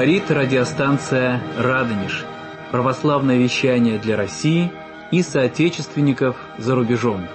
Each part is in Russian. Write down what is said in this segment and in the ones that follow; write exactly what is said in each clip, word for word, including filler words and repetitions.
Говорит радиостанция «Радонеж». Православное вещание для России и соотечественников за рубежом.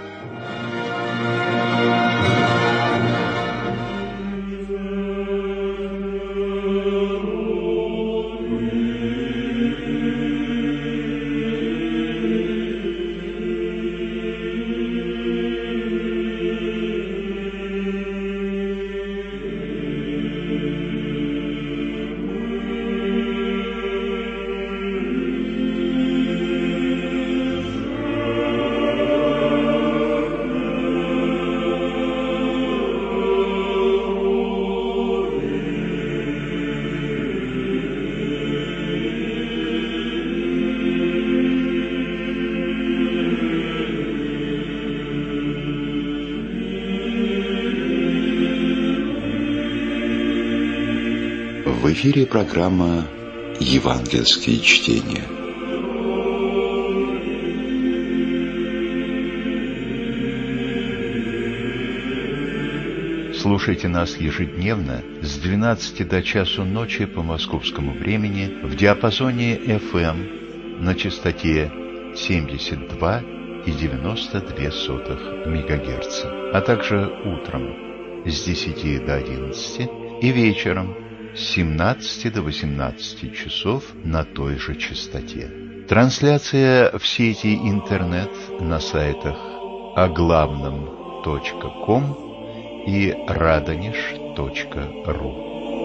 В эфире программа «Евангельские чтения». Слушайте нас ежедневно с двенадцати до часу ночи по московскому времени в диапазоне эф эм на частоте семьдесят два и девяносто две сотых мегагерца, а также утром с десяти до одиннадцати и вечером с семнадцати до восемнадцати часов на той же частоте. Трансляция в сети интернет на сайтах оглавном точка ком и радонеж точка ру.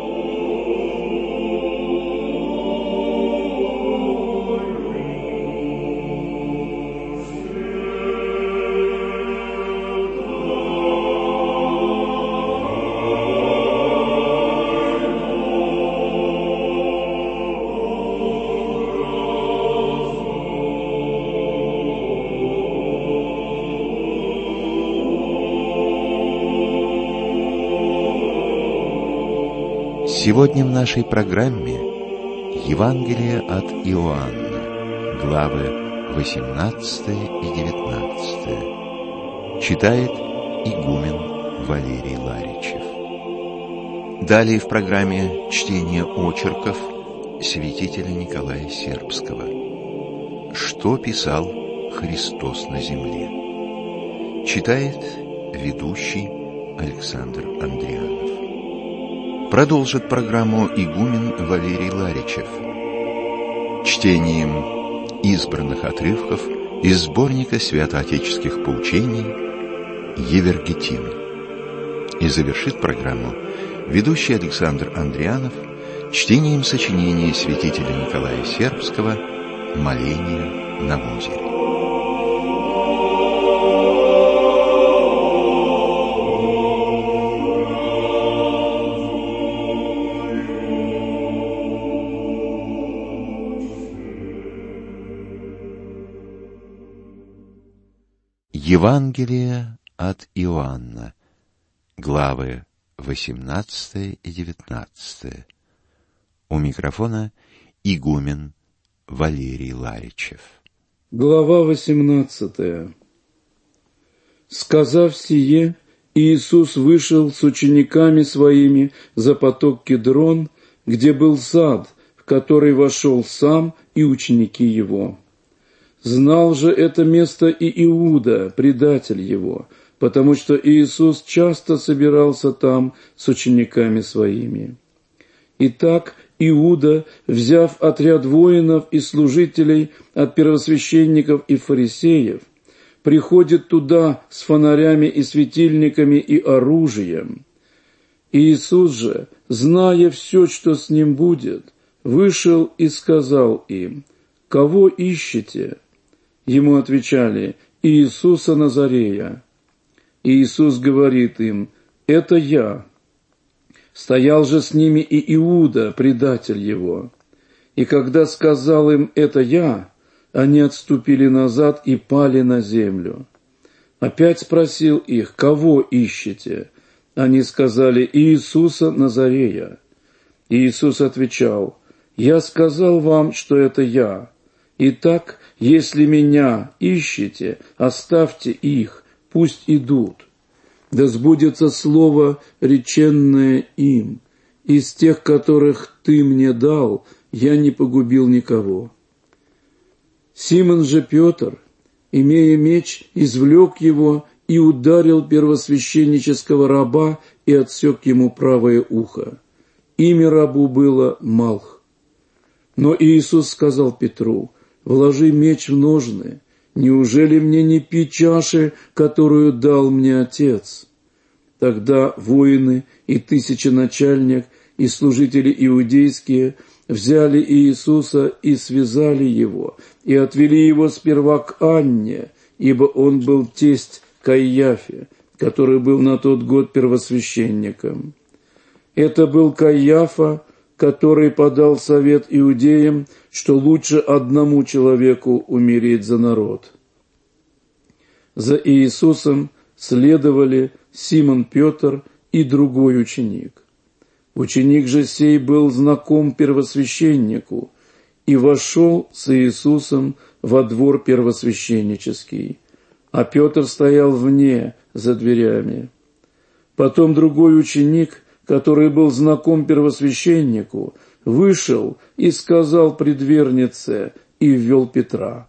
Сегодня в нашей программе Евангелие от Иоанна, главы восемнадцатая и девятнадцатая. Читает игумен Валерий Ларичев. Далее в программе чтение очерков святителя Николая Сербского. Что писал Христос на земле? Читает ведущий Александр Андрианов. Продолжит программу игумен Валерий Ларичев чтением избранных отрывков из сборника святоотеческих поучений «Евергетим». И завершит программу ведущий Александр Андрианов чтением сочинения святителя Николая Сербского «Моление на озере». Евангелие от Иоанна, главы восемнадцатая и девятнадцатая. У микрофона игумен Валерий Ларичев. Глава восемнадцатая. Сказав сие, Иисус вышел с учениками своими за поток Кедрон, где был сад, в который вошел сам и ученики его. Знал же это место и Иуда, предатель его, потому что Иисус часто собирался там с учениками своими. Итак, Иуда, взяв отряд воинов и служителей от первосвященников и фарисеев, приходит туда с фонарями и светильниками и оружием. Иисус же, зная все, что с ним будет, вышел и сказал им: «Кого ищете?» Ему отвечали: «Иисуса Назарея». Иисус говорит им: «Это я». Стоял же с ними и Иуда, предатель его. И когда сказал им: «Это я», они отступили назад и пали на землю. Опять спросил их: «Кого ищете?» Они сказали: «Иисуса Назарея». Иисус отвечал: «Я сказал вам, что это я. Итак, если меня ищете, оставьте их, пусть идут. Да сбудется слово, реченное им: из тех, которых ты мне дал, я не погубил никого». Симон же Петр, имея меч, извлек его и ударил первосвященнического раба и отсек ему правое ухо. Имя рабу было Малх. Но Иисус сказал Петру: «Вложи меч в ножны. Неужели мне не пить чаши, которую дал мне Отец?» Тогда воины и тысяченачальник и служители иудейские взяли Иисуса и связали его, и отвели его сперва к Анне, ибо он был тесть Каиафе, который был на тот год первосвященником. Это был Каиафа, который подал совет иудеям, что лучше одному человеку умереть за народ. За Иисусом следовали Симон Петр и другой ученик. Ученик же сей был знаком первосвященнику и вошел с Иисусом во двор первосвященнический, а Петр стоял вне, за дверями. Потом другой ученик, который был знаком первосвященнику, вышел и сказал предвернице, и ввел Петра.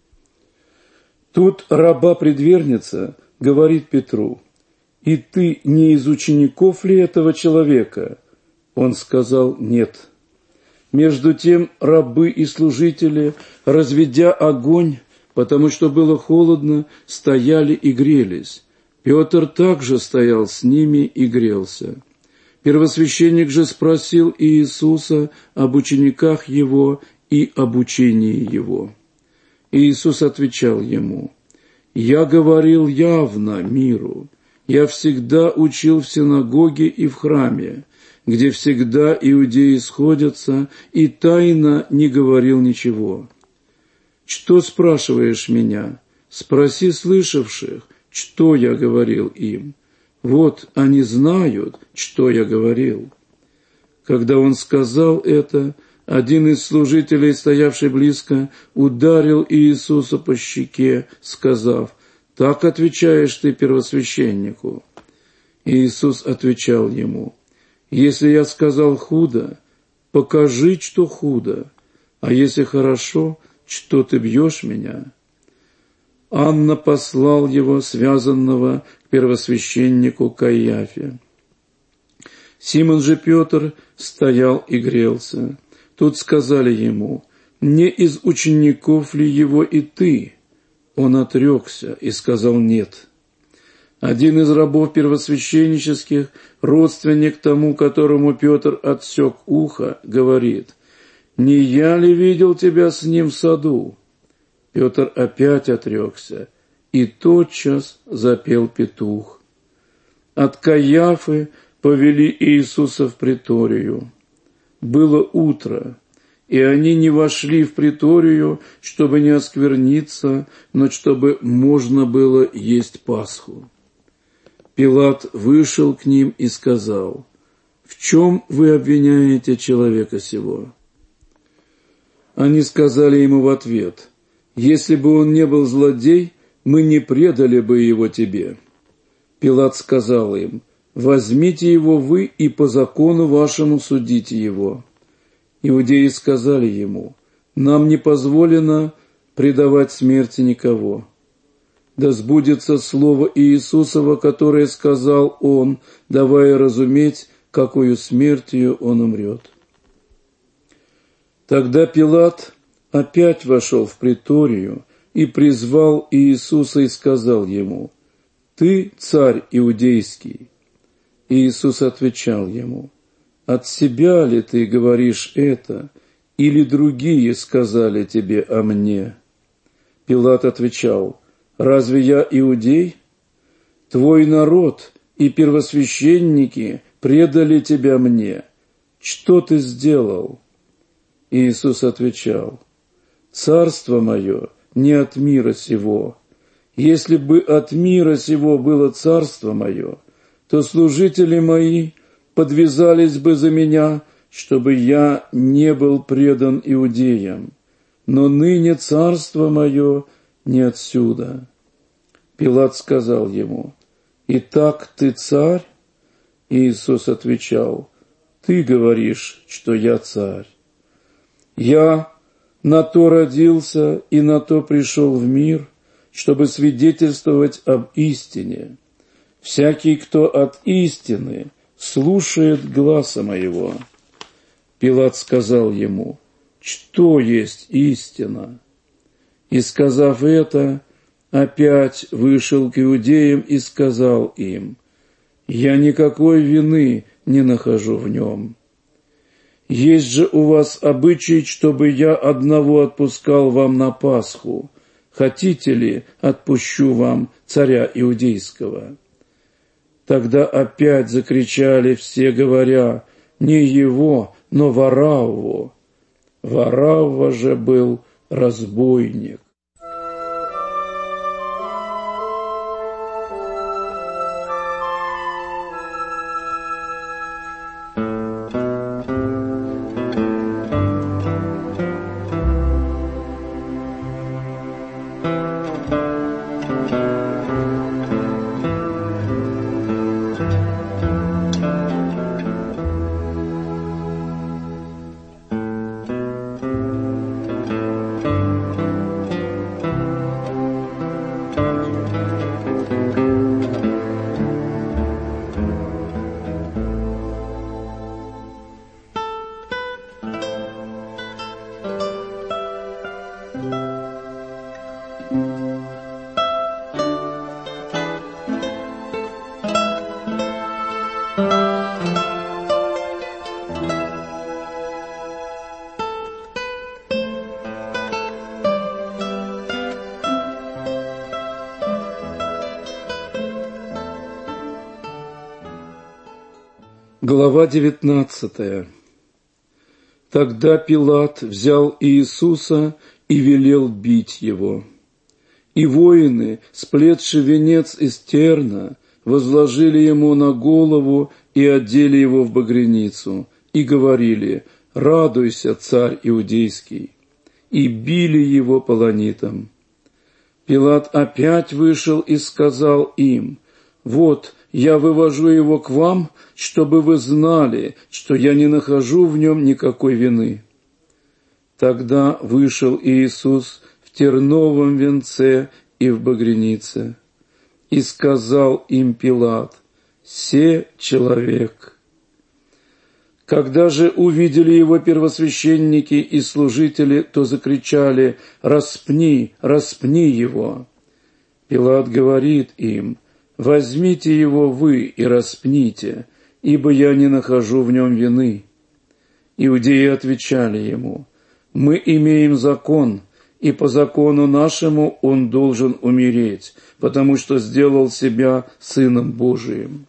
Тут раба-предверница говорит Петру: «И ты не из учеников ли этого человека?» Он сказал: «Нет». Между тем рабы и служители, разведя огонь, потому что было холодно, стояли и грелись. Петр также стоял с ними и грелся. Первосвященник же спросил Иисуса об учениках его и об учении его. Иисус отвечал ему: «Я говорил явно миру. Я всегда учил в синагоге и в храме, где всегда иудеи сходятся, и тайно не говорил ничего. Что спрашиваешь меня? Спроси слышавших, что я говорил им. Вот они знают, что я говорил». Когда он сказал это, один из служителей, стоявший близко, ударил Иисуса по щеке, сказав: «Так отвечаешь ты первосвященнику». Иисус отвечал ему: «Если я сказал худо, покажи, что худо, а если хорошо, что ты бьешь меня?» Анна послал его, связанного, к первосвященнику Каиафе. Симон же Петр стоял и грелся. Тут сказали ему: «Не из учеников ли его и ты?» Он отрекся и сказал: «Нет». Один из рабов первосвященнических, родственник тому, которому Петр отсек ухо, говорит: «Не я ли видел тебя с ним в саду?» Петр опять отрекся, и тотчас запел петух. От Каиафы повели Иисуса в приторию. Было утро, и они не вошли в приторию, чтобы не оскверниться, но чтобы можно было есть Пасху. Пилат вышел к ним и сказал: «В чем вы обвиняете человека сего?» Они сказали ему в ответ: «Если бы он не был злодей, мы не предали бы его тебе». Пилат сказал им: «Возьмите его вы и по закону вашему судите его». Иудеи сказали ему: «Нам не позволено предавать смерти никого». Да сбудется слово Иисусово, которое сказал он, давая разуметь, какою смертью он умрет. Тогда Пилат опять вошел в приторию и призвал Иисуса и сказал ему: «Ты царь иудейский?» Иисус отвечал ему: «От себя ли ты говоришь это, или другие сказали тебе о мне?» Пилат отвечал: «Разве я иудей? Твой народ и первосвященники предали тебя мне. Что ты сделал?» Иисус отвечал: «Царство мое не от мира сего. Если бы от мира сего было царство мое, то служители мои подвязались бы за меня, чтобы я не был предан иудеям. Но ныне царство мое не отсюда». Пилат сказал ему: «Итак, ты царь?» Иисус отвечал: ты говоришь, что я царь. Я на то родился и на то пришел в мир, чтобы свидетельствовать об истине. Всякий, кто от истины, слушает гласа моего». Пилат сказал ему: «Что есть истина?» И, сказав это, опять вышел к иудеям и сказал им: «Я никакой вины не нахожу в нем. Есть же у вас обычай, чтобы я одного отпускал вам на Пасху. Хотите ли, отпущу вам царя иудейского?» Тогда опять закричали все, говоря: «Не его, но Варавву». Варавва же был разбойник. Глава девятнадцатая. Тогда Пилат взял Иисуса и велел бить его. И воины, сплетши венец из терна, возложили ему на голову и одели его в багряницу, и говорили: «Радуйся, царь иудейский!» И били его полонитом. Пилат опять вышел и сказал им: «Вот, я вывожу его к вам, чтобы вы знали, что я не нахожу в нем никакой вины». Тогда вышел Иисус в терновом венце и в багрянице, и сказал им Пилат: «Се человек». Когда же увидели его первосвященники и служители, то закричали: «Распни, распни его!» Пилат говорит им: «Возьмите его вы и распните, ибо я не нахожу в нем вины». Иудеи отвечали ему: «Мы имеем закон, и по закону нашему он должен умереть, потому что сделал себя Сыном Божиим».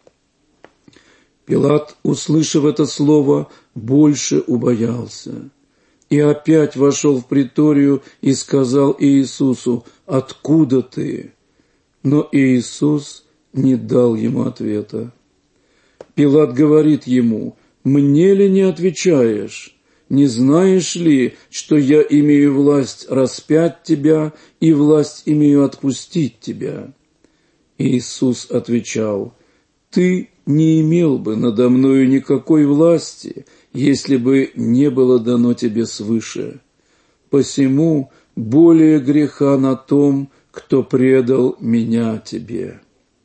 Пилат, услышав это слово, больше убоялся, и опять вошел в приторию и сказал Иисусу: «Откуда ты?» Но Иисус не дал ему ответа. Пилат говорит ему: «Мне ли не отвечаешь? Не знаешь ли, что я имею власть распять тебя и власть имею отпустить тебя?» Иисус отвечал: «Ты не имел бы надо мною никакой власти, если бы не было дано тебе свыше. Посему более греха на том, кто предал меня тебе».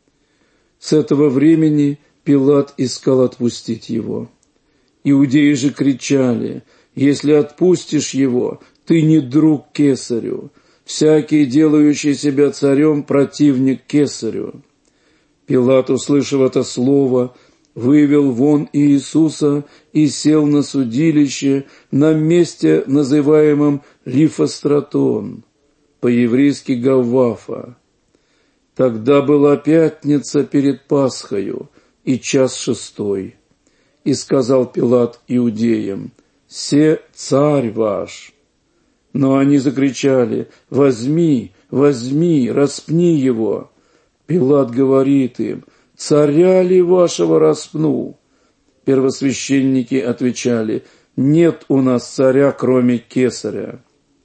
С этого времени Пилат искал отпустить его. Иудеи же кричали: «Если отпустишь его, ты не друг кесарю. Всякий, делающий себя царем, противник кесарю». Пилат, услышав это слово, вывел вон Иисуса и сел на судилище на месте, называемом Лифостратон, по-еврейски Гаввафа. Тогда была пятница перед Пасхою и час шестой. И сказал Пилат иудеям: «Се царь ваш». Но они закричали: «Возьми, возьми, распни его». Пилат говорит им: «Царя ли вашего распну?» Первосвященники отвечали: «Нет у нас царя, кроме кесаря».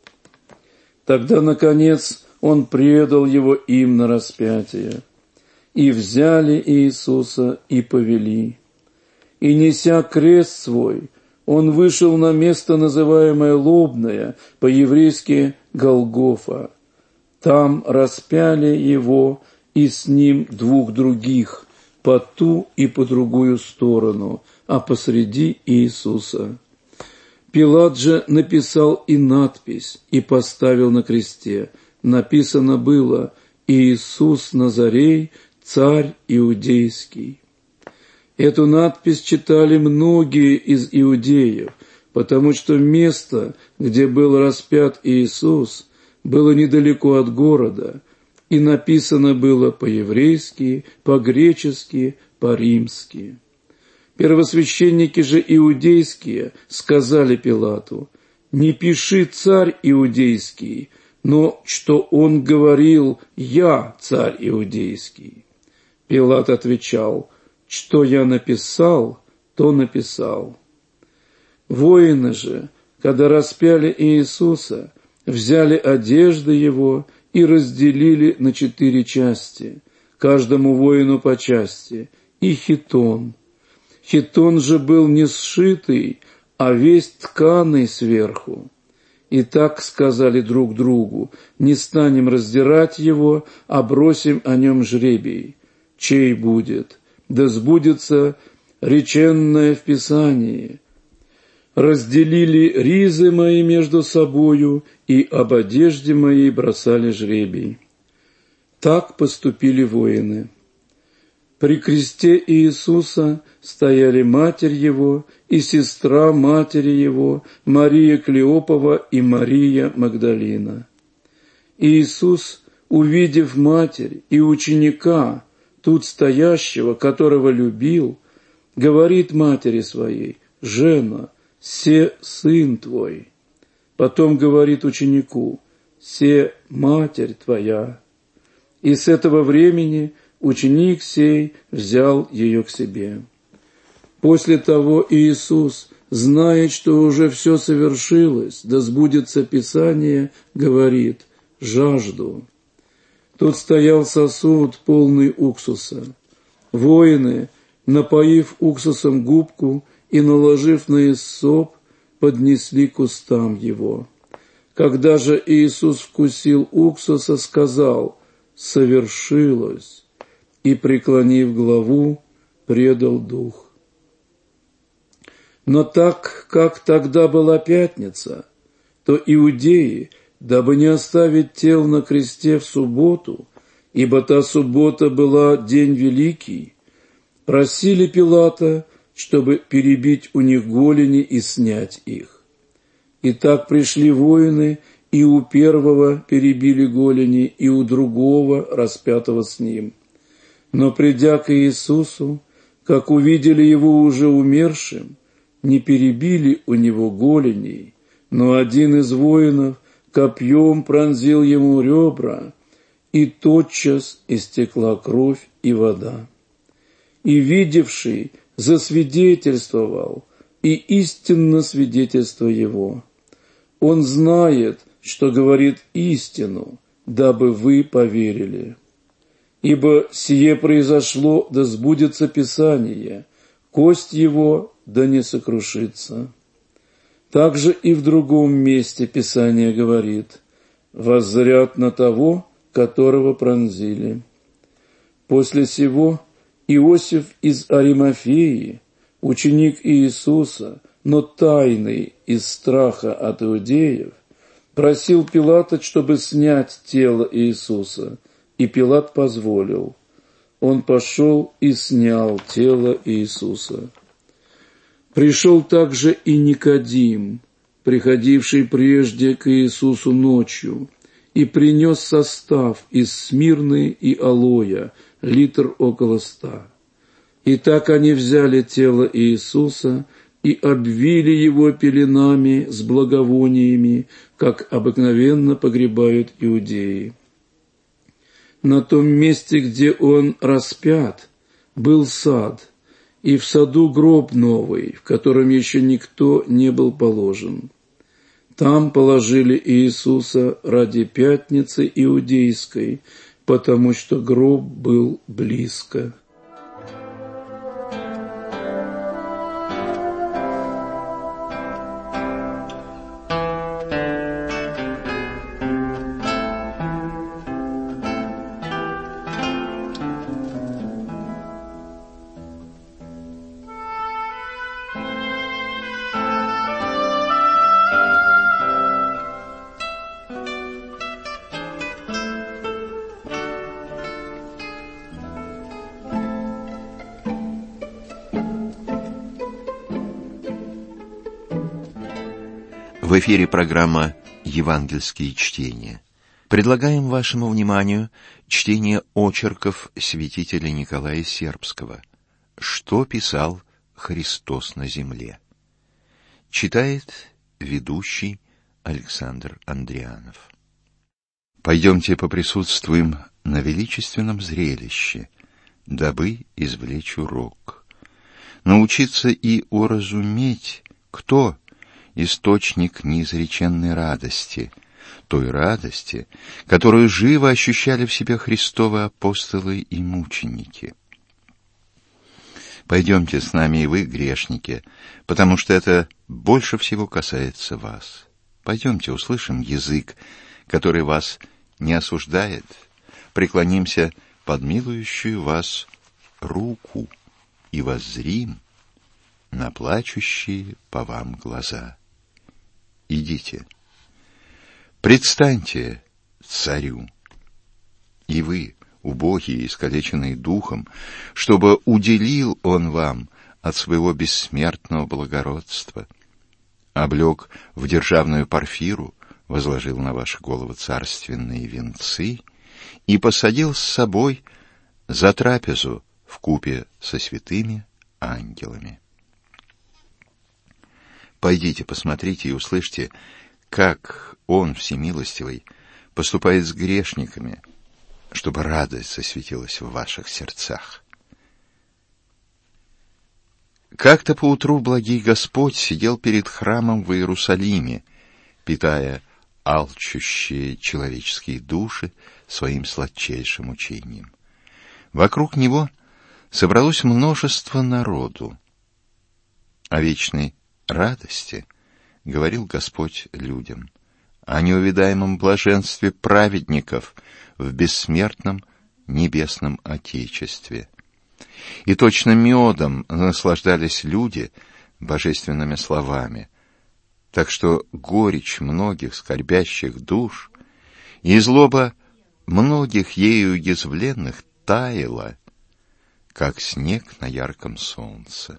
Тогда, наконец, он предал его им на распятие. И взяли Иисуса и повели. и, неся крест свой, он вышел на место, называемое Лобное, по-еврейски Голгофа. Там распяли его и с ним двух других, по ту и по другую сторону, а посреди Иисуса. Пилат же написал и надпись, и поставил на кресте. Написано было: «Иисус Назарей, царь иудейский». Эту надпись читали многие из иудеев, потому что место, где был распят Иисус, было недалеко от города, и написано было по-еврейски, по-гречески, по-римски. Первосвященники же иудейские сказали Пилату: «Не пиши царь иудейский, но что он говорил: я царь иудейский». Пилат отвечал: «Что я написал, то написал». Воины же, когда распяли Иисуса, взяли одежды его и разделили на четыре части, каждому воину по части, и хитон. Хитон же был не сшитый, а весь тканый сверху. И так сказали друг другу: не станем раздирать его, а бросим о нем жребий. Чей будет? Да сбудется реченное в Писании: разделили ризы мои между собою, и об одежде моей бросали жребий. Так поступили воины. При кресте Иисуса стояли матерь его и сестра матери его, Мария Клеопова и Мария Магдалина. Иисус, увидев матерь и ученика, тут стоящего, которого любил, говорит матери своей: «Жена, се сын твой». Потом говорит ученику: «Се матерь твоя». И с этого времени ученик сей взял ее к себе. После того Иисус, зная, что уже все совершилось, да сбудется Писание, говорит: «Жажду». Тут стоял сосуд, полный уксуса. Воины, напоив уксусом губку и наложив на иссоп, поднесли к устам его. Когда же Иисус вкусил уксуса, сказал: «Совершилось», и, преклонив главу, предал дух. Но так как тогда была пятница, то иудеи, дабы не оставить тел на кресте в субботу, ибо та суббота была день великий, просили Пилата, чтобы перебить у них голени и снять их. И так пришли воины, и у первого перебили голени, и у другого, распятого с ним. Но, придя к Иисусу, как увидели его уже умершим, не перебили у него голеней, но один из воинов копьем пронзил ему ребра, и тотчас истекла кровь и вода. И видевший засвидетельствовал, и истинно свидетельство его. Он знает, что говорит истину, дабы вы поверили. Ибо сие произошло, да сбудется Писание: кость его да не сокрушится. Также и в другом месте Писание говорит: воззрят на того, которого пронзили. После сего Иосиф из Аримафеи, ученик Иисуса, но тайный из страха от иудеев, просил Пилата, чтобы снять тело Иисуса, и Пилат позволил. Он пошел и снял тело Иисуса. Пришел также и Никодим, приходивший прежде к Иисусу ночью, и принес состав из смирны и алоя, литр около ста. И так они взяли тело Иисуса и обвили его пеленами с благовониями, как обыкновенно погребают иудеи. На том месте, где он распят, был сад, и в саду гроб новый, в котором еще никто не был положен. Там положили Иисуса ради пятницы иудейской, потому что гроб был близко. В эфире программа «Евангельские чтения». Предлагаем вашему вниманию чтение очерков святителя Николая Сербского «Что писал Христос на земле». Читает ведущий Александр Андрианов. Пойдемте поприсутствуем на величественном зрелище, дабы извлечь урок. Научиться и уразуметь, кто источник неизреченной радости, той радости, которую живо ощущали в себе Христовы апостолы и мученики. Пойдемте с нами и вы, грешники, потому что это больше всего касается вас. Пойдемте услышим язык, который вас не осуждает, преклонимся под милующую вас руку и воззрим на плачущие по вам глаза. Идите, предстаньте царю, и вы, убогие, искалеченные духом, чтобы уделил он вам от своего бессмертного благородства, облег в державную парфиру, возложил на ваши головы царственные венцы и посадил с собой за трапезу вкупе со святыми ангелами. Пойдите, посмотрите и услышьте, как Он, всемилостивый, поступает с грешниками, чтобы радость засветилась в ваших сердцах. Как-то поутру благий Господь сидел перед храмом в Иерусалиме, питая алчущие человеческие души своим сладчайшим учением. Вокруг Него собралось множество народу. О вечной радости говорил Господь людям, о неувидаемом блаженстве праведников в бессмертном небесном Отечестве. И точно медом наслаждались люди божественными словами, так что горечь многих скорбящих душ и злоба многих ею уязвленных таяла, как снег на ярком солнце.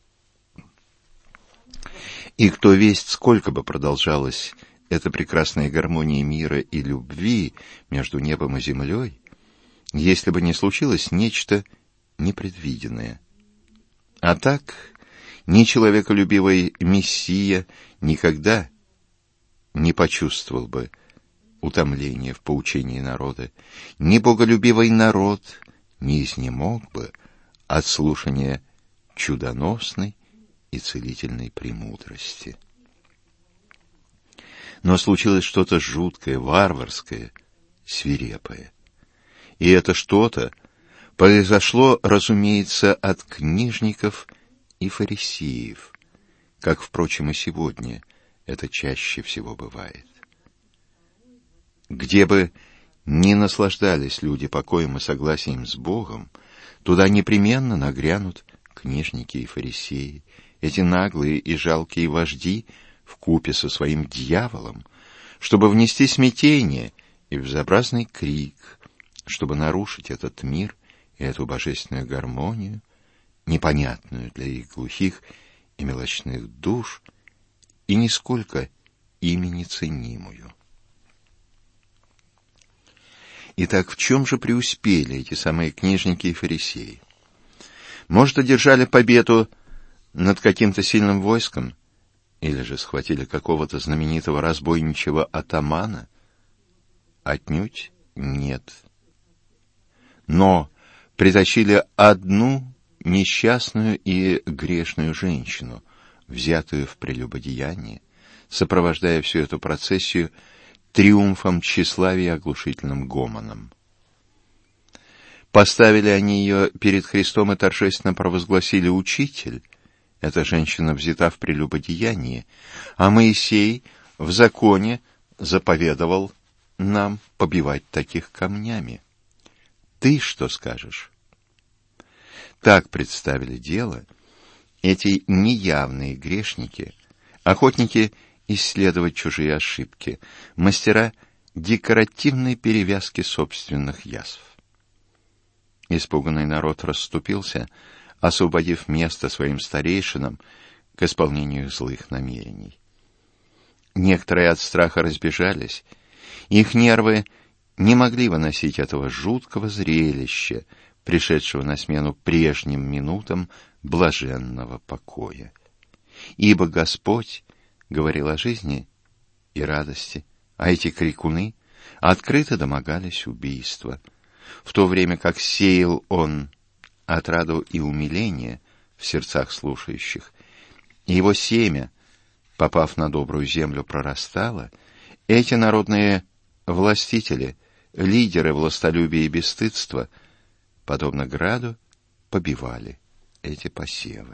И кто весть, сколько бы продолжалась эта прекрасная гармония мира и любви между небом и землей, если бы не случилось нечто непредвиденное. А так, ни человеколюбивый Мессия никогда не почувствовал бы утомления в поучении народа, ни боголюбивый народ не изнемог бы от слушания чудоносной и целительной премудрости. Но случилось что-то жуткое, варварское, свирепое. И это что-то произошло, разумеется, от книжников и фарисеев, как, впрочем, и сегодня это чаще всего бывает. Где бы ни наслаждались люди покоем и согласием с Богом, туда непременно нагрянут книжники и фарисеи, эти наглые и жалкие вожди вкупе со своим дьяволом, чтобы внести смятение и безобразный крик, чтобы нарушить этот мир и эту божественную гармонию, непонятную для их глухих и мелочных душ, и нисколько ими не ценимую. Итак, в чем же преуспели эти самые книжники и фарисеи? Может, одержали победу над каким-то сильным войском, или же схватили какого-то знаменитого разбойничьего атамана? Отнюдь нет. Но притащили одну несчастную и грешную женщину, взятую в прелюбодеяние, сопровождая всю эту процессию триумфом тщеславия и оглушительным гомоном. Поставили они ее перед Христом и торжественно провозгласили: «Учитель, эта женщина взята в прелюбодеянии, а Моисей в законе заповедовал нам побивать таких камнями. Ты что скажешь?» Так представили дело эти неявные грешники, охотники исследовать чужие ошибки, мастера декоративной перевязки собственных язв. Испуганный народ расступился, освободив место своим старейшинам к исполнению злых намерений. Некоторые от страха разбежались. Их нервы не могли выносить этого жуткого зрелища, пришедшего на смену прежним минутам блаженного покоя. Ибо Господь говорил о жизни и радости, а эти крикуны открыто домогались убийства, в то время как сеял он отраду и умиление в сердцах слушающих, и его семя, попав на добрую землю, прорастало. Эти народные властители, лидеры властолюбия и бесстыдства, подобно граду, побивали эти посевы.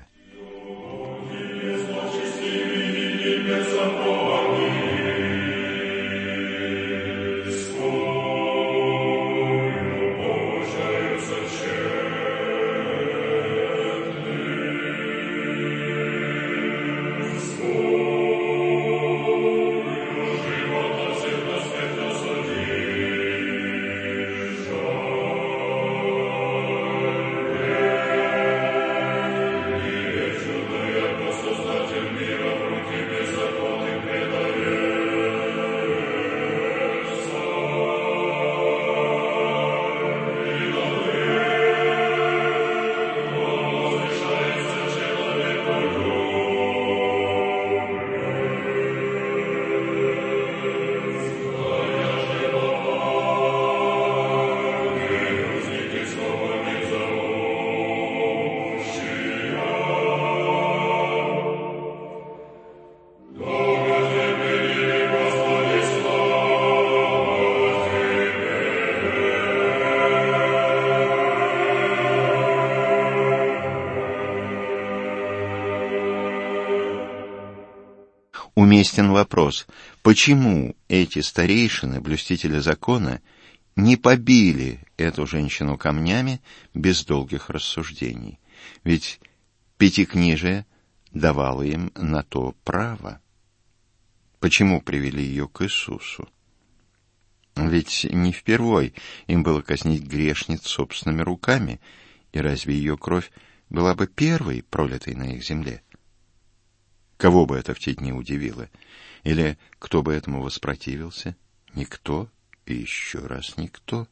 Уместен вопрос, почему эти старейшины, блюстители закона, не побили эту женщину камнями без долгих рассуждений? Ведь Пятикнижие давало им на то право. Почему привели ее к Иисусу? Ведь не впервой им было казнить грешниц собственными руками, и разве ее кровь была бы первой, пролитой на их земле? Кого бы это в те дни удивило? Или кто бы этому воспротивился? Никто и еще раз никто.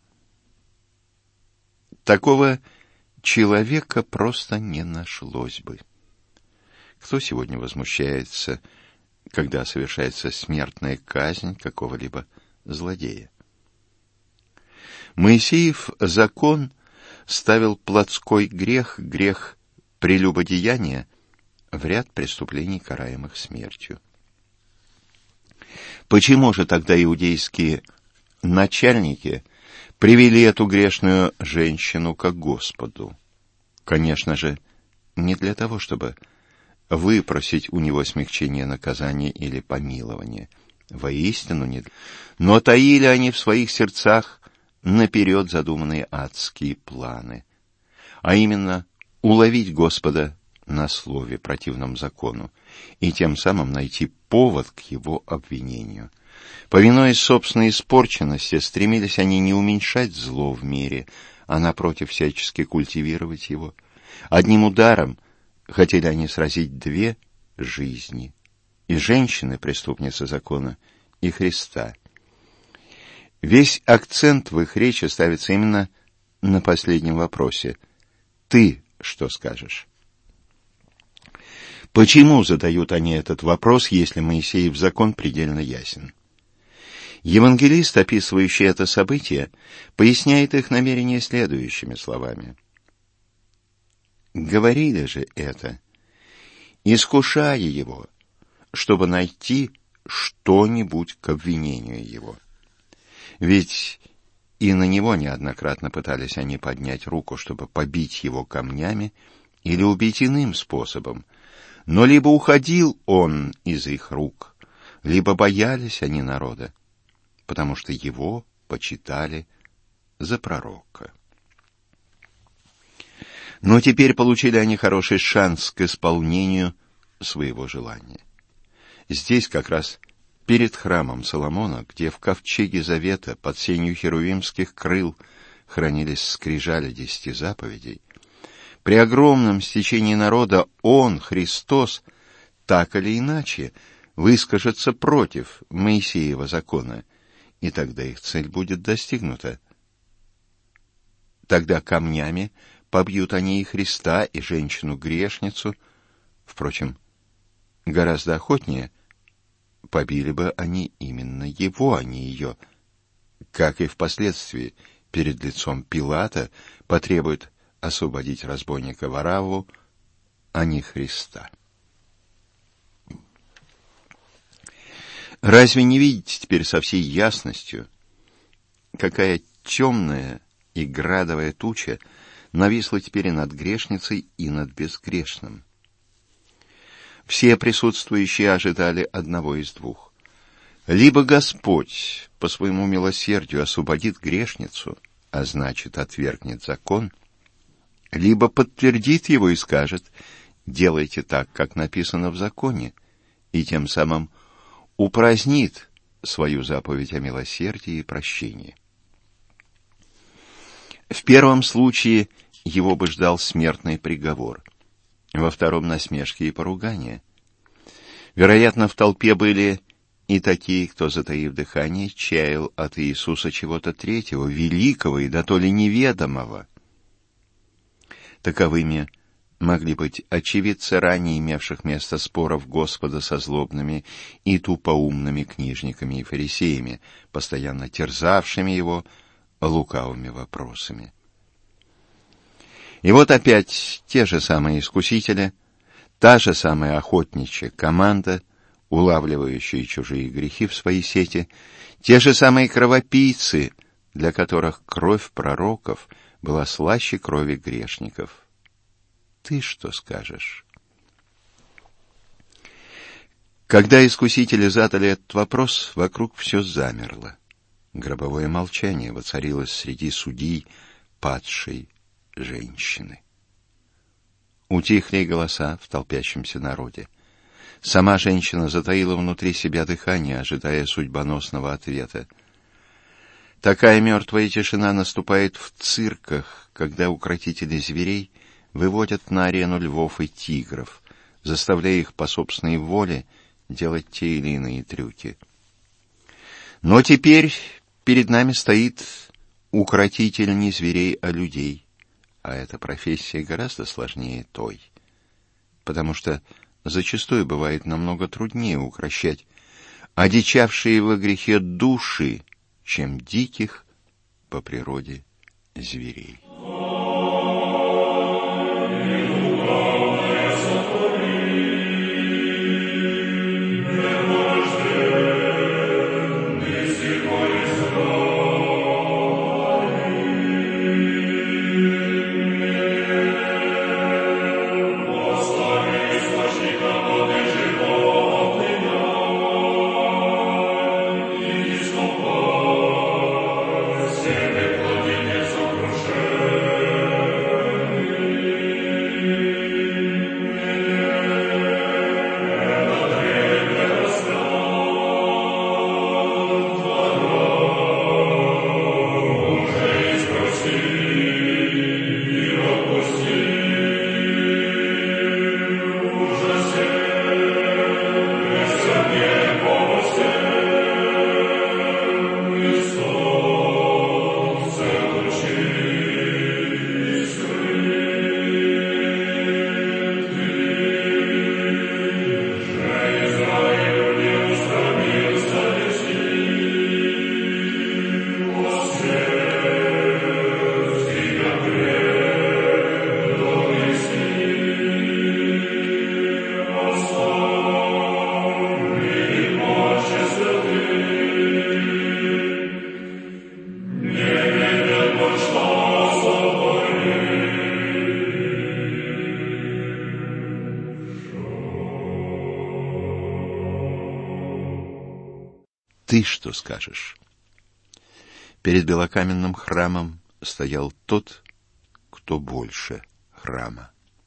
Такого человека просто не нашлось бы. Кто сегодня возмущается, когда совершается смертная казнь какого-либо злодея? Моисеев закон ставил плотской грех, грех прелюбодеяния, в ряд преступлений, караемых смертью. Почему же тогда иудейские начальники привели эту грешную женщину ко Господу? Конечно же, не для того, чтобы выпросить у него смягчение наказания или помилование. Воистину не. Но таили они в своих сердцах наперед задуманные адские планы, а именно уловить Господа на слове, противном закону, и тем самым найти повод к его обвинению. Повинуясь собственной испорченности, стремились они не уменьшать зло в мире, а напротив всячески культивировать его. Одним ударом хотели они сразить две жизни: и женщины, преступницы закона, и Христа. Весь акцент в их речи ставится именно на последнем вопросе: «Ты что скажешь?» Почему задают они этот вопрос, если Моисеев закон предельно ясен? Евангелист, описывающий это событие, поясняет их намерение следующими словами. «Говорили же это, искушая его, чтобы найти что-нибудь к обвинению его. Ведь и на него неоднократно пытались они поднять руку, чтобы побить его камнями или убить иным способом, но либо уходил он из их рук, либо боялись они народа, потому что его почитали за пророка. Но теперь получили они хороший шанс к исполнению своего желания. Здесь как раз перед храмом Соломона, где в ковчеге завета под сенью херувимских крыл хранились скрижали десяти заповедей, при огромном стечении народа Он, Христос, так или иначе, выскажется против Моисеева закона, и тогда их цель будет достигнута. Тогда камнями побьют они и Христа, и женщину-грешницу. Впрочем, гораздо охотнее побили бы они именно его, а не ее, как и впоследствии перед лицом Пилата потребуют освободить разбойника Варавву, а не Христа. Разве не видите теперь со всей ясностью, какая темная и градовая туча нависла теперь и над грешницей, и над безгрешным? Все присутствующие ожидали одного из двух. Либо Господь по своему милосердию освободит грешницу, а значит, отвергнет закон, либо подтвердит его и скажет: делайте так, как написано в законе, и тем самым упразднит свою заповедь о милосердии и прощении. В первом случае его бы ждал смертный приговор, во втором — насмешки и поругания. Вероятно, в толпе были и такие, кто, затаив дыхание, чаял от Иисуса чего-то третьего, великого и дотоле неведомого. Таковыми могли быть очевидцы ранее имевших место споров Господа со злобными и тупоумными книжниками и фарисеями, постоянно терзавшими его лукавыми вопросами. И вот опять те же самые искусители, та же самая охотничья команда, улавливающие чужие грехи в свои сети, те же самые кровопийцы, для которых кровь пророков была слаще крови грешников. Ты что скажешь? Когда искусители задали этот вопрос, вокруг все замерло. Гробовое молчание воцарилось среди судей падшей женщины. Утихли голоса в толпящемся народе. Сама женщина затаила внутри себя дыхание, ожидая судьбоносного ответа. Такая мертвая тишина наступает в цирках, когда укротители зверей выводят на арену львов и тигров, заставляя их по собственной воле делать те или иные трюки. Но теперь перед нами стоит укротитель не зверей, а людей, а эта профессия гораздо сложнее той, потому что зачастую бывает намного труднее укрощать одичавшие во грехе души, чем диких по природе зверей. Ты что скажешь? Перед белокаменным храмом стоял тот, кто больше храма.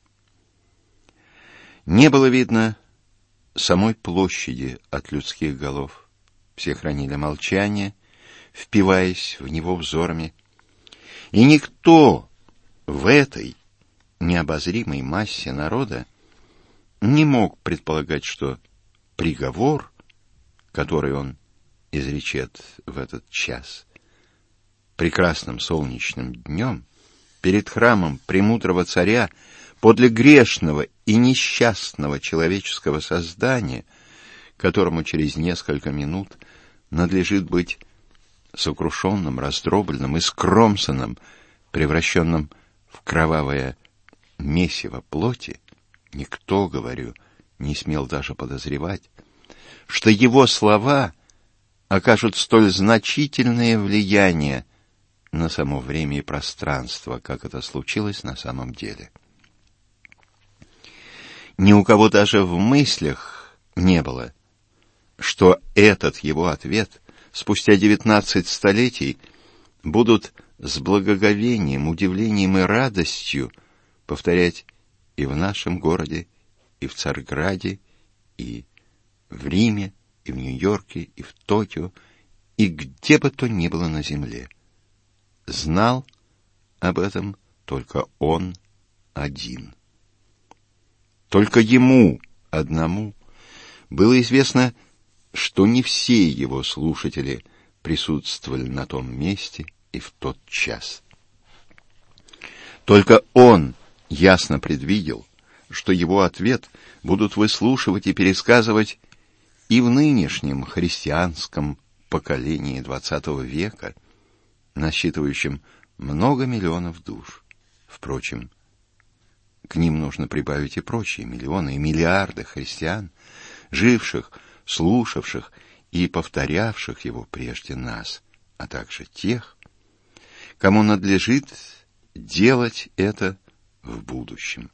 Не было видно самой площади от людских голов. Все хранили молчание, впиваясь в него взорами. И никто в этой необозримой массе народа не мог предполагать, что приговор, который он изречет в этот час, прекрасным солнечным днем, перед храмом премудрого царя, подле грешного и несчастного человеческого создания, которому через несколько минут надлежит быть сокрушенным, раздробленным и скромсанным, превращенным в кровавое месиво плоти, никто, говорю, не смел даже подозревать, что его слова окажут столь значительное влияние на само время и пространство, как это случилось на самом деле. Ни у кого даже в мыслях не было, что этот его ответ спустя девятнадцать столетий будут с благоговением, удивлением и радостью повторять и в нашем городе, и в Царьграде, и в Риме, и в Нью-Йорке, и в Токио, и где бы то ни было на земле. Знал об этом только он один. Только ему одному было известно, что не все его слушатели присутствовали на том месте и в тот час. Только он ясно предвидел, что его ответ будут выслушивать и пересказывать и в нынешнем христианском поколении двадцатого века, насчитывающем много миллионов душ. Впрочем, к ним нужно прибавить и прочие миллионы и миллиарды христиан, живших, слушавших и повторявших его прежде нас, а также тех, кому надлежит делать это в будущем.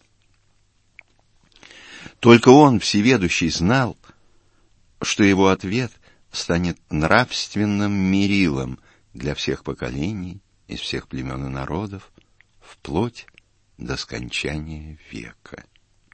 Только он, всеведущий, знал, что его ответ станет нравственным мерилом для всех поколений, из всех племен и народов, вплоть до скончания века.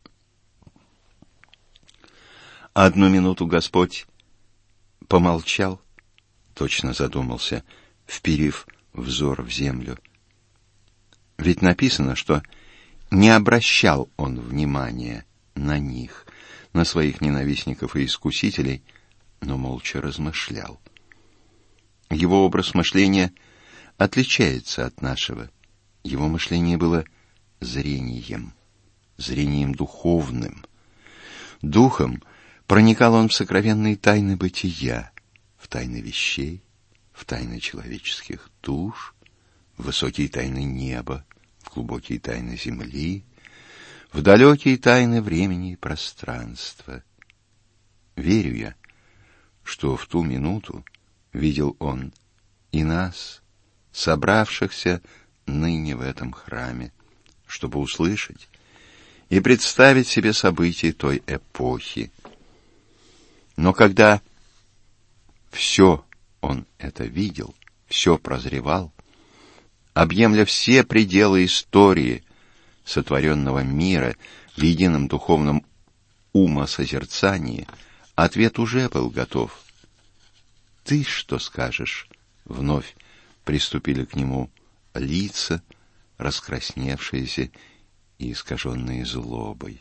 Одну минуту Господь помолчал, точно задумался, вперив взор в землю. Ведь написано, что не обращал он внимания на них, на своих ненавистников и искусителей, но молча размышлял. Его образ мышления отличается от нашего. Его мышление было зрением, зрением духовным. Духом проникал он в сокровенные тайны бытия, в тайны вещей, в тайны человеческих душ, в высокие тайны неба, в глубокие тайны земли, в далекие тайны времени и пространства. Верю я, что в ту минуту видел он и нас, собравшихся ныне в этом храме, чтобы услышать и представить себе события той эпохи. Но когда все он это видел, все прозревал, объемля все пределы истории сотворенного мира в едином духовном умосозерцании, ответ уже был готов. «Ты что скажешь?» — вновь приступили к нему лица, раскрасневшиеся и искаженные злобой.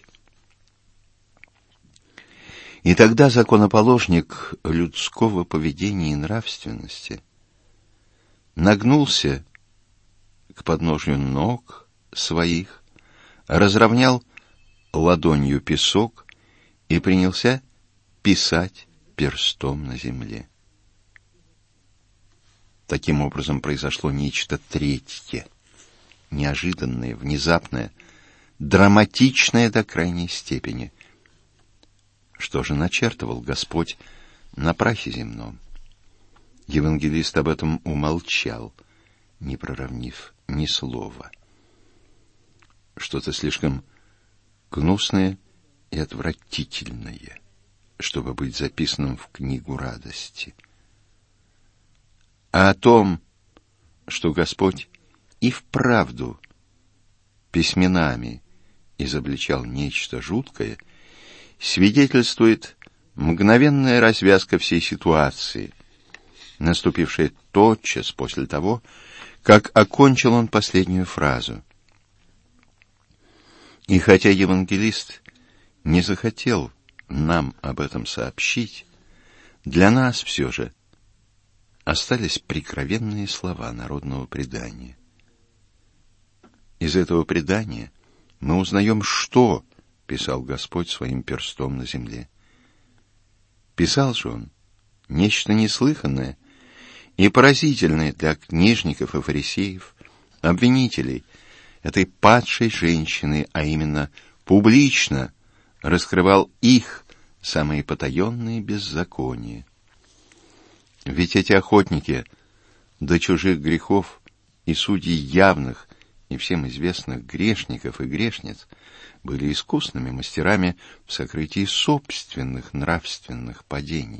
И тогда законоположник людского поведения и нравственности нагнулся к подножию ног своих, разровнял ладонью песок и принялся писать перстом на земле. Таким образом произошло нечто третье, неожиданное, внезапное, драматичное до крайней степени. Что же начертывал Господь на прахе земном? Евангелист об этом умолчал, не проронив ни слова. Что-то слишком гнусное и отвратительное, чтобы быть записанным в книгу радости. А о том, что Господь и вправду письменами изобличал нечто жуткое, свидетельствует мгновенная развязка всей ситуации, наступившая тотчас после того, как окончил он последнюю фразу. И хотя евангелист не захотел нам об этом сообщить, для нас все же остались прикровенные слова народного предания. Из этого предания мы узнаем, что писал Господь своим перстом на земле. Писал же он нечто неслыханное и поразительное для книжников и фарисеев, обвинителей этой падшей женщины, а именно публично раскрывал их самые потаенные беззакония. Ведь эти охотники до чужих грехов и судьи явных и всем известных грешников и грешниц были искусными мастерами в сокрытии собственных нравственных падений.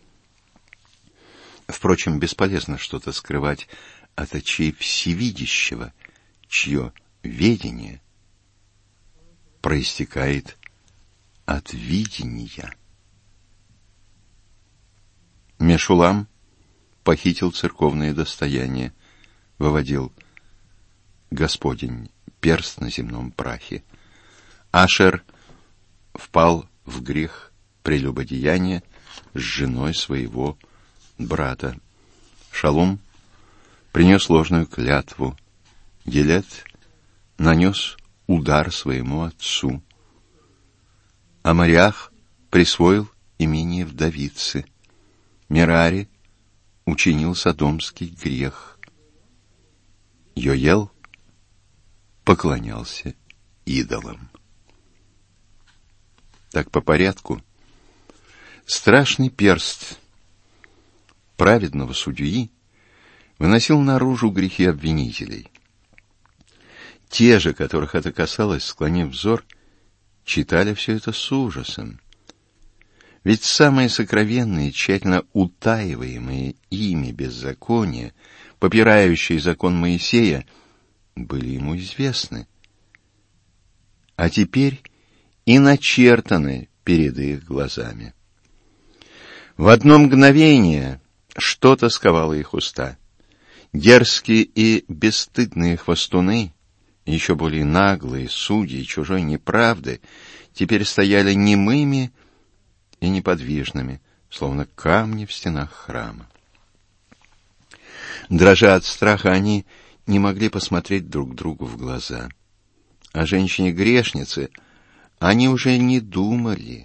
Впрочем, бесполезно что-то скрывать от очей всевидящего, чье ведение проистекает от видения. Мешулам похитил церковное достояние, выводил Господень перст на земном прахе. Ашер впал в грех прелюбодеяния с женой своего брата. Шалум принес ложную клятву. Гилед нанес удар своему отцу. Амариах присвоил имение вдовицы. Мерари учинил содомский грех. Йоел поклонялся идолам. Так по порядку. Страшный перст праведного судьи выносил наружу грехи обвинителей. Те же, которых это касалось, склонив взор, читали все это с ужасом. Ведь самые сокровенные, тщательно утаиваемые ими беззакония, попирающие закон Моисея, были ему известны, а теперь и начертаны перед их глазами. В одно мгновение что-то сковало их уста. Дерзкие и бесстыдные хвостуны, еще более наглые судьи чужой неправды, теперь стояли немыми и неподвижными, словно камни в стенах храма. Дрожа от страха, они не могли посмотреть друг другу в глаза. О женщине-грешнице они уже не думали.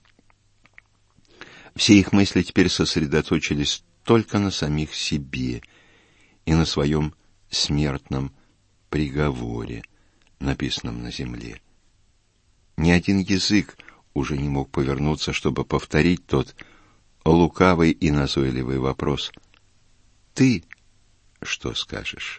Все их мысли теперь сосредоточились только на самих себе и на своем смертном приговоре, написанном на земле. Ни один язык уже не мог повернуться, чтобы повторить тот лукавый и назойливый вопрос: «Ты что скажешь?»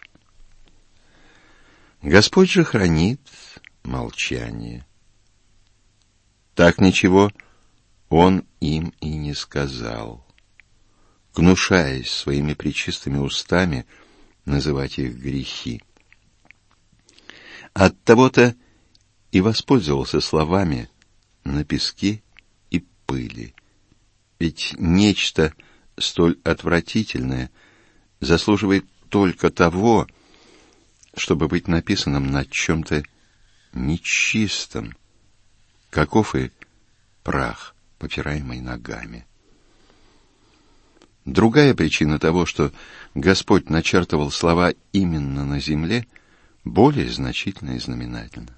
Господь же хранит молчание. Так ничего Он им и не сказал, гнушаясь своими пречистыми устами называть их грехи. Оттого-то и воспользовался словами «на песке и пыли». Ведь нечто столь отвратительное заслуживает только того, чтобы быть написанным на чем-то нечистом, каков и прах, попираемый ногами. Другая причина того, что Господь начертывал слова именно на земле, более значительна и знаменательна.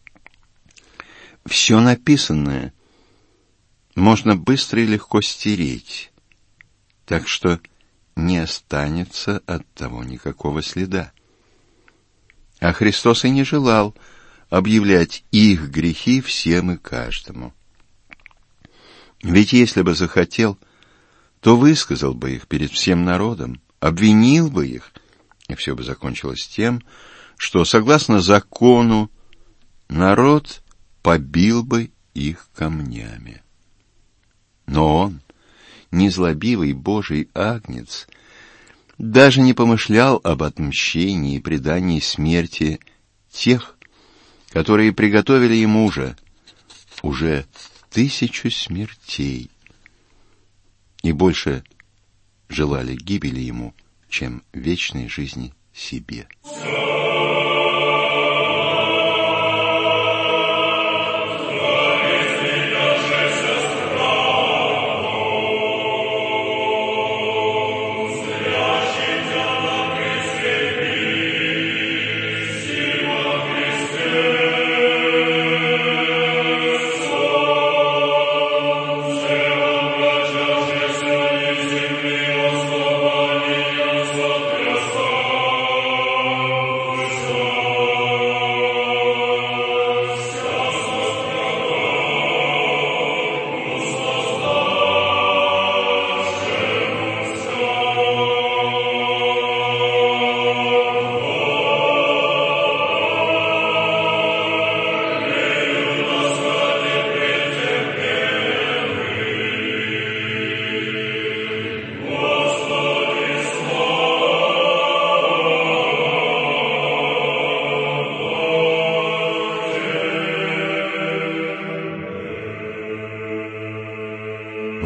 Все написанное можно быстро и легко стереть, так что не останется от того никакого следа. А Христос и не желал объявлять их грехи всем и каждому. Ведь если бы захотел, то высказал бы их перед всем народом, обвинил бы их, и все бы закончилось тем, что, согласно закону, народ побил бы их камнями. Но он, незлобивый Божий агнец, даже не помышлял об отмщении и предании смерти тех, которые приготовили ему же уже тысячу смертей и больше желали гибели ему, чем вечной жизни себе.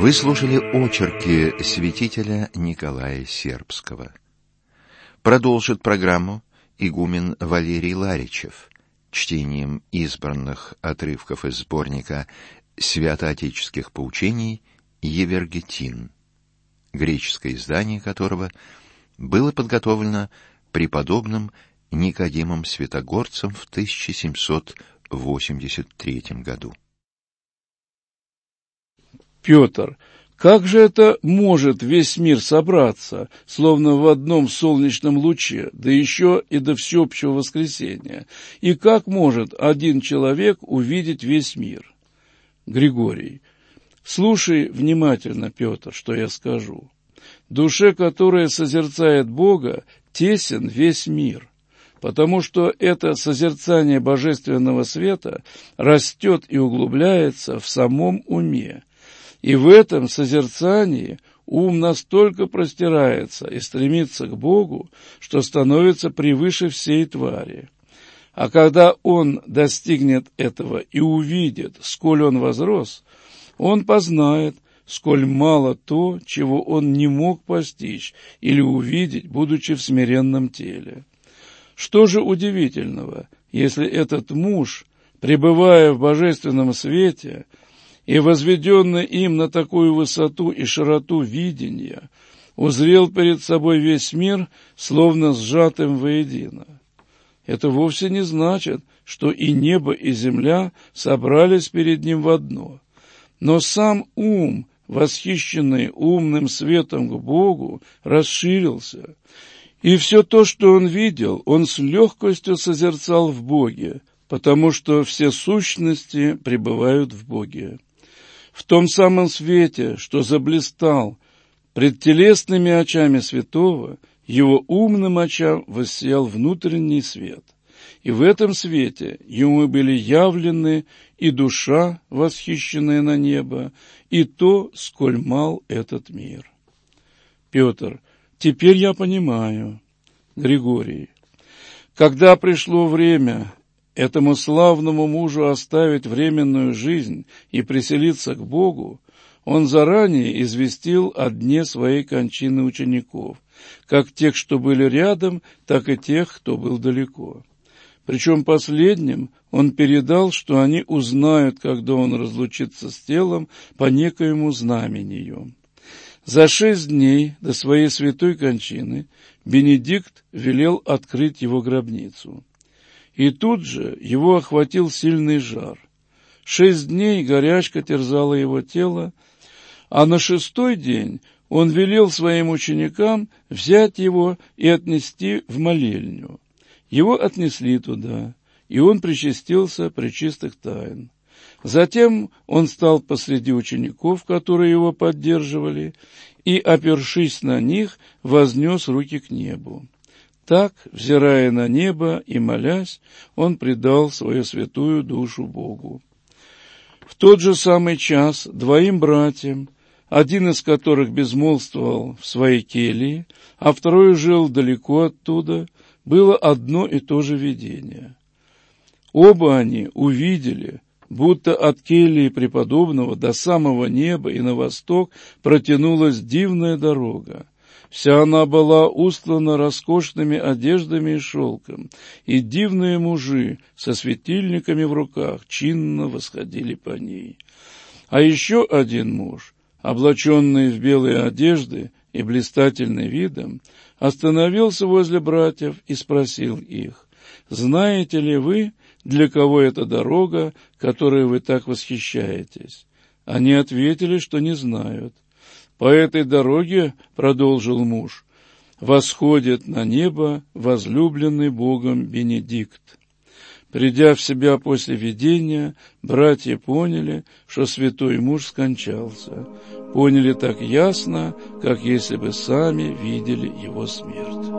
Вы слушали очерки святителя Николая Сербского. Продолжит программу игумен Валерий Ларичев чтением избранных отрывков из сборника святоотеческих поучений «Евергетин», греческое издание которого было подготовлено преподобным Никодимом Святогорцем в тысяча семьсот восемьдесят третьем году. Петр, как же это может весь мир собраться, словно в одном солнечном луче, да еще и до всеобщего воскресения? И как может один человек увидеть весь мир? Григорий, слушай внимательно, Петр, что я скажу. Душе, которая созерцает Бога, тесен весь мир, потому что это созерцание божественного света растет и углубляется в самом уме. И в этом созерцании ум настолько простирается и стремится к Богу, что становится превыше всей твари. А когда он достигнет этого и увидит, сколь он возрос, он познает, сколь мало то, чего он не мог постичь или увидеть, будучи в смиренном теле. Что же удивительного, если этот муж, пребывая в божественном свете, и возведенный им на такую высоту и широту видения, узрел перед собой весь мир, словно сжатым воедино? Это вовсе не значит, что и небо, и земля собрались перед ним в одно. Но сам ум, восхищенный умным светом к Богу, расширился, и все то, что он видел, он с легкостью созерцал в Боге, потому что все сущности пребывают в Боге. В том самом свете, что заблистал пред телесными очами святого, его умным очам воссиял внутренний свет. И в этом свете ему были явлены и душа, восхищенная на небо, и то, сколь мал этот мир. Петр, теперь я понимаю. Григорий, когда пришло время этому славному мужу оставить временную жизнь и приселиться к Богу, он заранее известил о дне своей кончины учеников, как тех, что были рядом, так и тех, кто был далеко. Причем последним он передал, что они узнают, когда он разлучится с телом по некоему знамению. За шесть дней до своей святой кончины Бенедикт велел открыть его гробницу. И тут же его охватил сильный жар. Шесть дней горячка терзала его тело, а на шестой день он велел своим ученикам взять его и отнести в молельню. Его отнесли туда, и он причастился пречистых тайн. Затем он стал посреди учеников, которые его поддерживали, и, опершись на них, вознес руки к небу. Так, взирая на небо и молясь, он предал свою святую душу Богу. В тот же самый час двоим братьям, один из которых безмолвствовал в своей келье, а второй жил далеко оттуда, было одно и то же видение. Оба они увидели, будто от кельи преподобного до самого неба и на восток протянулась дивная дорога. Вся она была устлана роскошными одеждами и шелком, и дивные мужи со светильниками в руках чинно восходили по ней. А еще один муж, облаченный в белые одежды и блистательный видом, остановился возле братьев и спросил их: «Знаете ли вы, для кого эта дорога, которой вы так восхищаетесь?» Они ответили, что не знают. «По этой дороге, — продолжил муж, — восходит на небо возлюбленный Богом Бенедикт». Придя в себя после видения, братья поняли, что святой муж скончался. Поняли так ясно, как если бы сами видели его смерть.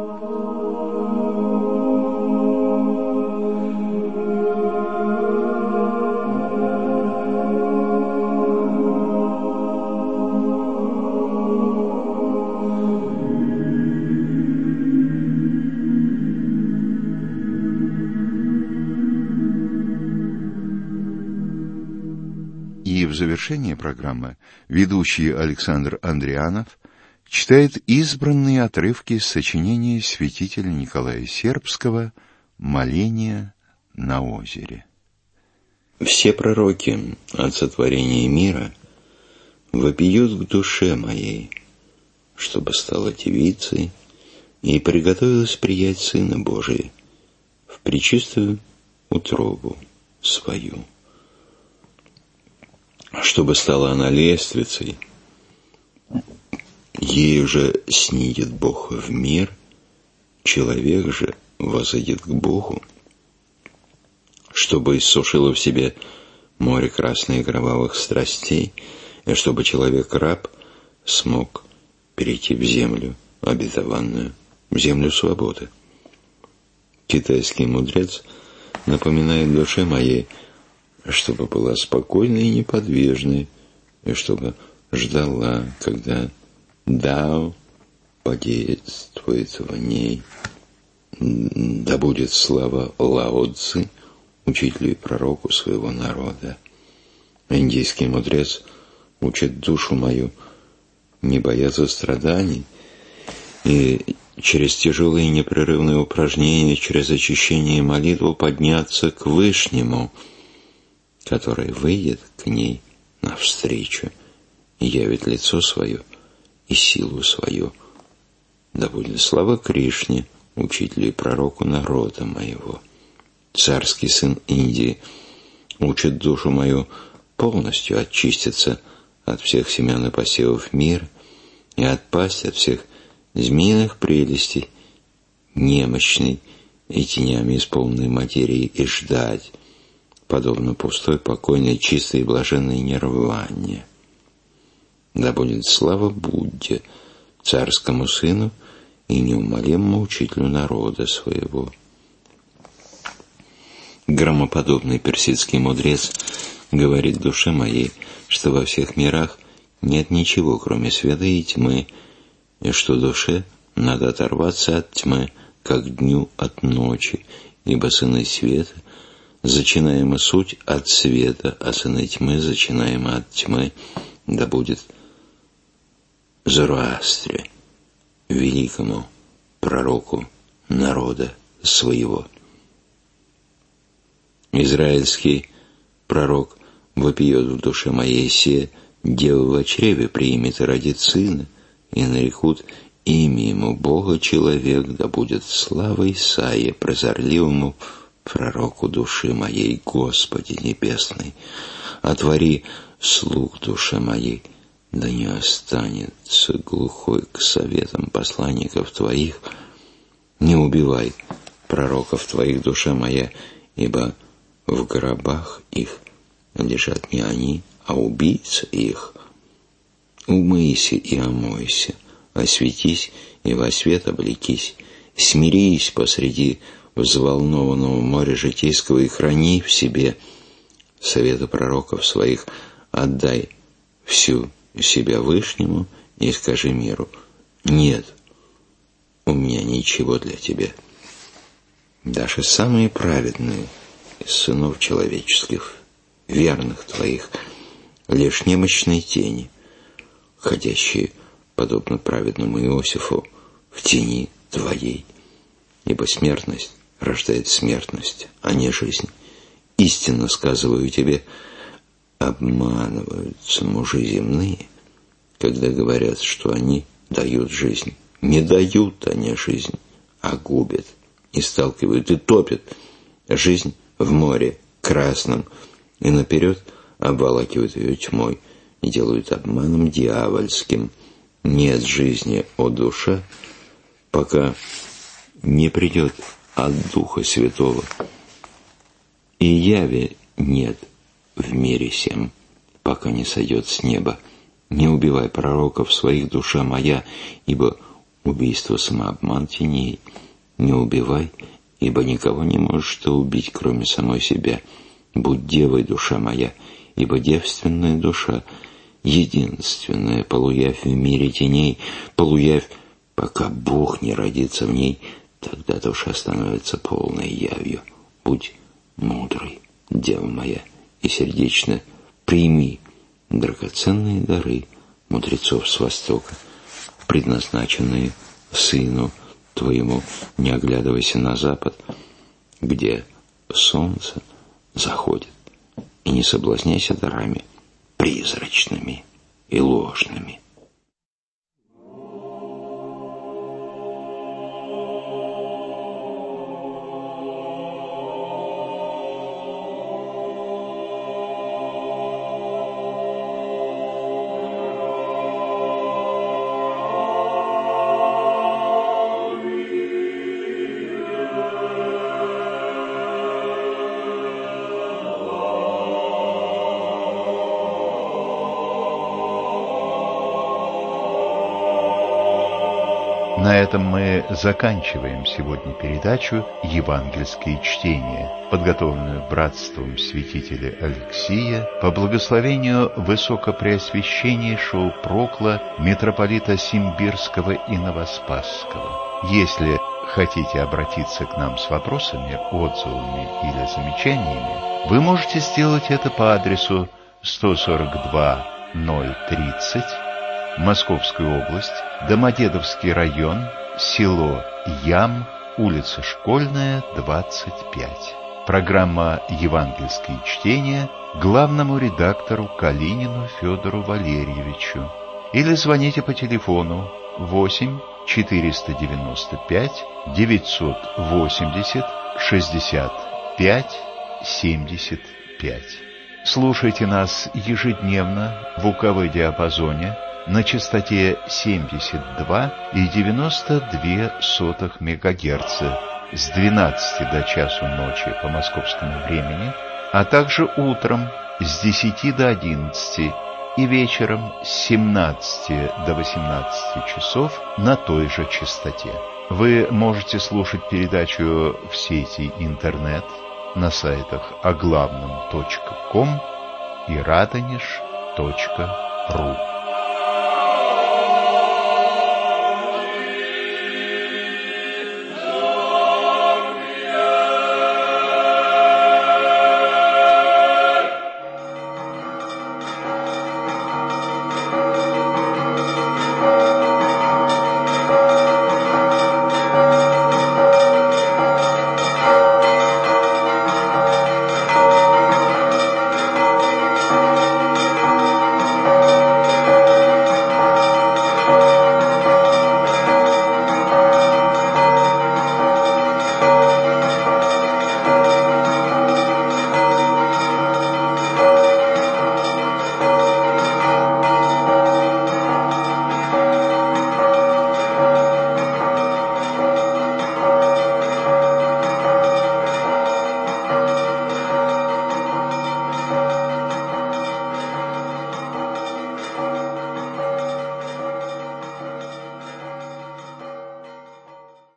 В завершение программы ведущий Александр Андрианов читает избранные отрывки из сочинения святителя Николая Сербского «Моление на озере». Все пророки от сотворения мира вопиют к душе моей, чтобы стала девицей и приготовилась приять Сына Божия в пречистую утробу свою. Чтобы стала она лествицей, ей же снидет Бог в мир, человек же возойдет к Богу, чтобы иссушило в себе море красных кровавых страстей, и чтобы человек-раб смог перейти в землю обетованную, в землю свободы. Китайский мудрец напоминает душе моей, чтобы была спокойной и неподвижной, и чтобы ждала, когда Дао подействует в ней. Да будет слава Лао Цзы, учителю и пророку своего народа. Индийский мудрец учит душу мою не бояться страданий и через тяжелые и непрерывные упражнения, через очищение и молитву подняться к Вышнему, который выйдет к ней навстречу и явит лицо свое и силу свою. Да будет слава Кришне, учителю и пророку народа моего. Царский сын Индии учит душу мою полностью очиститься от всех семян и посевов мира и отпасть от всех змеиных прелестей, немощной и тенями исполненной материи, и ждать, подобно пустой, покойной, чистой и блаженной нирване. Да будет слава Будде, царскому сыну и неумолимому учителю народа своего. Громоподобный персидский мудрец говорит душе моей, что во всех мирах нет ничего, кроме света и тьмы, и что душе надо оторваться от тьмы, как дню от ночи, ибо сыны света зачинаема суть от света, а сыны тьмы зачинаема от тьмы. Да будет Зороастре, великому пророку народа своего. Израильский пророк вопиет в душе моей: се дева во чреве примет и родит сына, и нарекут имя ему Бога человек, да будет слава Исаии, прозорливому пророку души моей. Господи небесный, отвори слух душе моей, да не останется глухой к советам посланников Твоих. Не убивай пророков Твоих, душа моя, ибо в гробах их лежат не они, а убийцы их. Умойся и омойся, осветись и во свет облекись, смирись посреди взволнованного моря житейского и храни в себе советы пророков своих. Отдай всю себя Вышнему и скажи миру: нет у меня ничего для тебя. Даже самые праведные из сынов человеческих, верных Твоих, лишь немощные тени, ходящие, подобно праведному Иосифу, в тени Твоей. Ибо смертность рождает смертность, а не жизнь. Истинно сказываю тебе, обманываются мужи земные, когда говорят, что они дают жизнь. Не дают они жизнь, а губят, и сталкивают, и топят жизнь в море красном, и наперед обволакивают ее тьмой, и делают обманом дьявольским. Нет жизни, о душа, пока не придет от Духа Святого, и яви нет в мире сем, пока не сойдет с неба. Не убивай пророков своих, душа моя, ибо убийство самообман теней. Не убивай, ибо никого не можешь ты убить, кроме самой себя. Будь девой, душа моя, ибо девственная душа единственная полуявь в мире теней, полуявь, пока Бог не родится в ней, тогда душа становится полной явью. Будь мудрой, дева моя, и сердечно прими драгоценные дары мудрецов с Востока, предназначенные Сыну Твоему. Не оглядывайся на Запад, где солнце заходит, и не соблазняйся дарами призрачными и ложными. На этом мы заканчиваем сегодня передачу «Евангельские чтения», подготовленную братством святителя Алексия по благословению высокопреосвященнейшего прокла митрополита Симбирского и Новоспасского. Если хотите обратиться к нам с вопросами, отзывами или замечаниями, вы можете сделать это по адресу сто сорок два ноль тридцать, Московская область, Домодедовский район, село Ям, улица Школьная, двадцать пять. Программа «Евангельские чтения» главному редактору Калинину Федору Валерьевичу. Или звоните по телефону восемь четыреста девяносто пять девятьсот восемьдесят шестьдесят пять семьдесят пять. Слушайте нас ежедневно в УКВ диапазоне на частоте семьдесят два и девяносто две сотых мегагерца с двенадцати до часу ночи по московскому времени, а также утром с десяти до одиннадцати и вечером с семнадцати до восемнадцати часов на той же частоте. Вы можете слушать передачу в сети интернет на сайтах оглавном точка ком и радонеж точка ру.